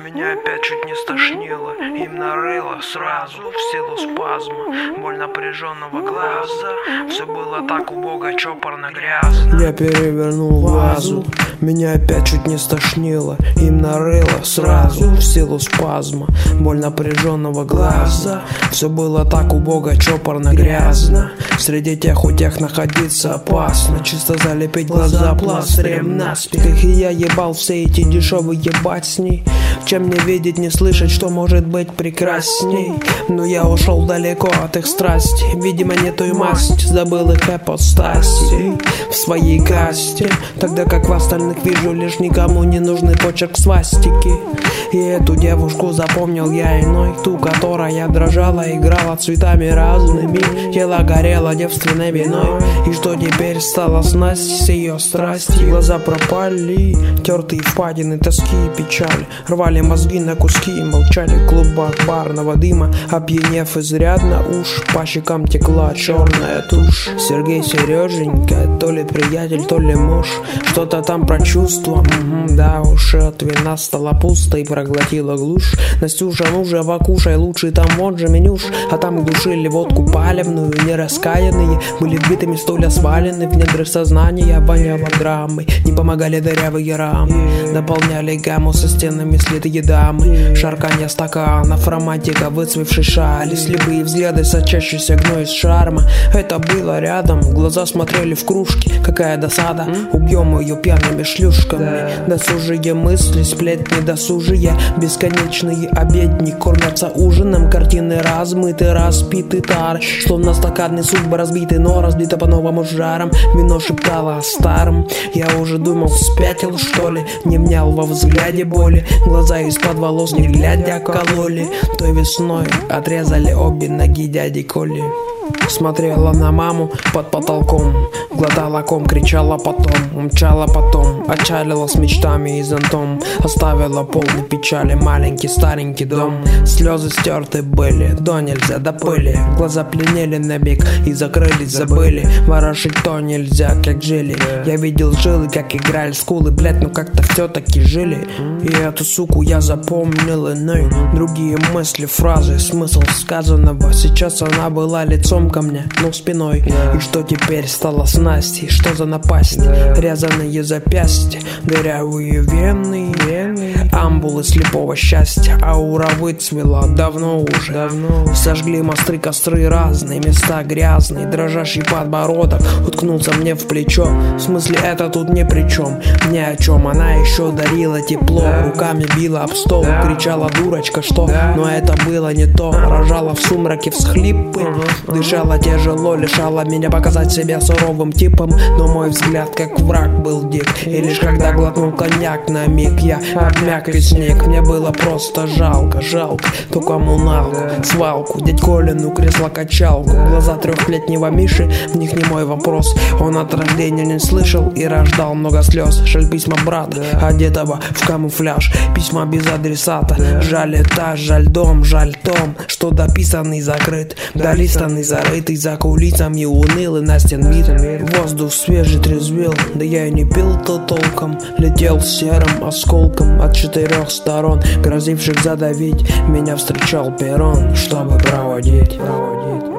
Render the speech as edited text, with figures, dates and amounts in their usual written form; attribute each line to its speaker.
Speaker 1: Меня опять чуть не стошнило, им нарыло сразу в силу спазма, боль напряженного глаза. Все было так убого, чопорно, грязно. Я перевернул вазу, меня опять чуть не стошнило, им нарыло сразу в силу спазма, боль напряженного глаза. Все было так убого, чопорно, грязно. Среди тех у тех находиться опасно, чисто залепить глаза пластырем наспех. Как и я ебал все эти дешевые басни, чем не видеть, не слышать, что может быть прекрасней. Но я ушел далеко от их страсти, видимо не той масти, забыл их апостасии в своей касте, тогда как в остальных вижу лишь никому не нужный почерк свастики. И эту девушку запомнил я иной, ту, которая дрожала, играла цветами разными, тело горело девственной виной. И что теперь стало снасти с ее страсти? Глаза пропали, тертые впадины, тоски и печали, рвали мозги на куски и молчали в клубах барного дыма. Опьянев изрядно уж, по щекам текла черная тушь. Сергей, Сереженька, то ли приятель, то ли муж, что-то там про чувства, да уж. От вина стало пусто и проглотила глушь. Настюша, ну же, покушай, лучший там вот же менюш. А там глушили водку палевную, нераскаянные были вбитыми стулья свалены в недры сознания, воняло драмой. Не помогали дырявые рамы, дополняли гамму со стенами слитые дамы. Шарканье стаканов, романтика, выцвевшей шали, слепые взгляды, сочащийся гной из шарма. Это было рядом, глаза смотрели в кружки. Какая досада, убьем ее пьяными шлюшками. Досужие мысли, сплетни досужие, бесконечные обедни кормятся ужином. Картины размыты, распиты тары, словно стаканные судьбы разбиты, но разбиты по-новому жаром. Вино шептало о старом. Я уже думал, спятил что ли, не внял во взгляде боли. Глаза из-под волос не глядя кололи. Той весной отрезали обе ноги дяди Коли. Смотрела на маму под потолком, глотала ком, кричала потом, умчала потом, отчалила с мечтами и зонтом, оставила полный печали маленький старенький дом. Слезы стерты были, до нельзя, до пыли, глаза пленели на миг и закрылись, забыли. Ворошить то нельзя, как жили. Я видел жилы, как играли скулы, блять, но как-то все-таки жили. И эту суку я запомнил иной, другие мысли, фразы, смысл сказанного. Сейчас она была лицом ко мне, но спиной. И что теперь стало с Настей? Что за напасть? Резаные запястья, дырявые вены, амбулы слепого счастья. Аура выцвела давно уже. Сожгли мосты, костры, разные места грязные. Дрожащий подбородок уткнулся мне в плечо. В смысле, это тут ни при чем, ни о чем. Она еще дарила тепло, руками била об стол, кричала дурочка, что? Но это было не то. Рожала в сумраке всхлипы, дышала тяжело, лишала меня показать себя суровым типом. Но мой взгляд как враг был дик, и лишь когда глотнул коньяк на миг я обмяк и снег. Мне было просто жалко ту коммуналку, свалку, дядь Колину кресло-качалку. Глаза трехлетнего Миши, в них не мой вопрос. Он от рождения не слышал и рождал много слез. Жаль письма брата, одетого в камуфляж, письма без адресата. Жаль этаж, жаль дом, жаль том, что дописанный закрыт, долистанный зарытый за кулисами, унылый Настин вид. Воздух свежий трезвел, да я и не пил-то толком. Летел серым осколком от 4 сторон, грозивших задавить. Меня встречал перрон, чтобы проводить.